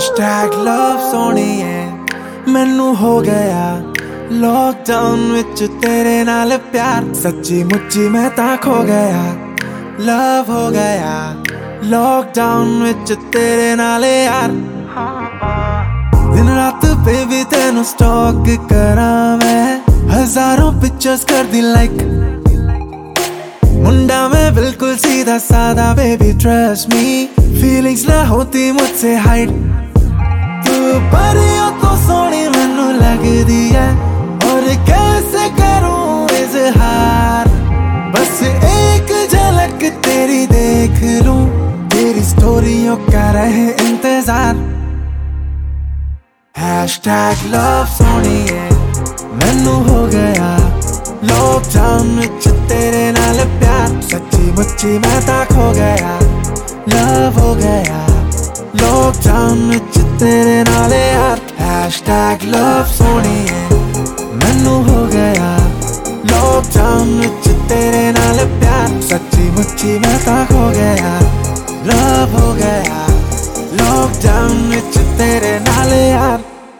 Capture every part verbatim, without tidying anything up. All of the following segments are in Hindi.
हैशटैग लव सोनिए मैनू हो गया लॉकडाउन विच तेरे नाल प्यार सच्ची मुच्ची मैं तां खो गया लव हो गया लॉकडाउन विच तेरे नाल यार दिन रात बेबी तेनू स्टॉक करा मैं हजारों पिक्चर्स कर दी लाइक मुंडा मैं बिल्कुल सीधा साधा बेबी ट्रस्ट मी फीलिंग्स ना होती मुझसे हाइड तू परियों तो सोनी मैनू लगदी है और कैसे करूं इजहार बस एक झलक तेरी देख लूं तेरी स्टोरियों का रहे इंतजार हैशटैग लव सोनिए मैनू हो गया लॉकडाउन विच तेरे नाल प्यार सच्ची मुच्ची मैं तां खो गया लव हो गया लॉकडाउन विच तेरे नाल यार हैशटैग लव सोनिए मैनू हो गया लॉकडाउन विच तेरे नाल प्यार सच्ची मुच्ची मैं तां खो गया लव हो गया लॉकडाउन विच तेरे नाल यार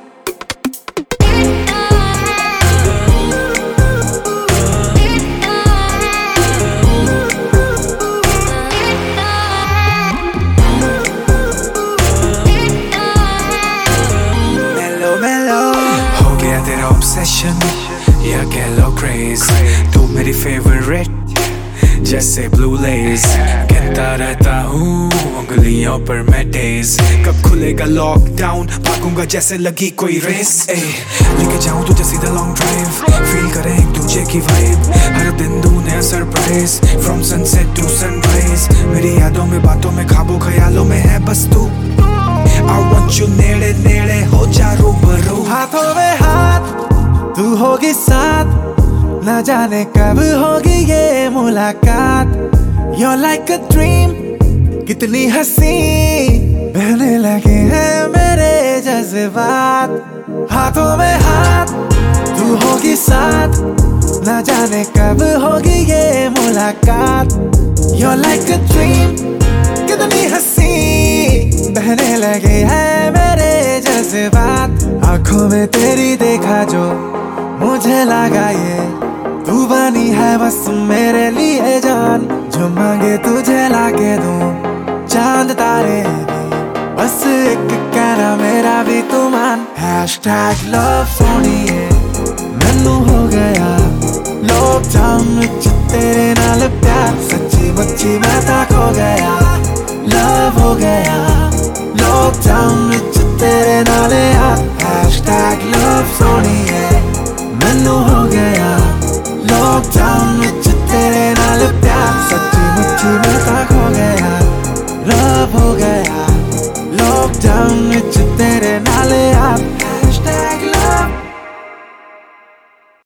obsession या कह लो क्रेज तू मेरी फेवरेट जैसे ब्लू लेस कहता रहता हूँ उंगलियों पर मैं डेज कब खुलेगा लॉकडाउन भागूंगा जैसे लगी कोई रेस ए लेके जाऊँ तुझे सीधा लॉन्ग ड्राइव फील करें एक दूजे की वाइब हर दिन दूँ नया surprise from sunset to sunrise मेरी यादों में बातों में ख्वाबों ख्यालों में है बस तू I want you नेड़े नेड़े हो जा रूबरू हाथों में हाथ तू होगी साथ ना जाने कब होगी ये मुलाकात You're like a dream कितनी हंसी बहने लगे हैं मेरे जज्बात हाथों में हाथ तू होगी साथ ना जाने कब होगी ये मुलाकात You're like a dream कितनी हंसी बहने लगे हैं मेरे जज्बात आंखों में तेरी देखा जो मुझे लगा ये तू बनी है बस मेरे लिए जान जो मांगे तुझे लाके दूं चांद तारे भी बस एक कहना मेरा भी तू मान हैशटैग लव सोनिए मैनू हो गया लॉकडाउन विच तेरे नाल प्यार सच्ची मुच्ची मैं तां खो गया लव हो गया लॉकडाउन विच तेरे नाल यार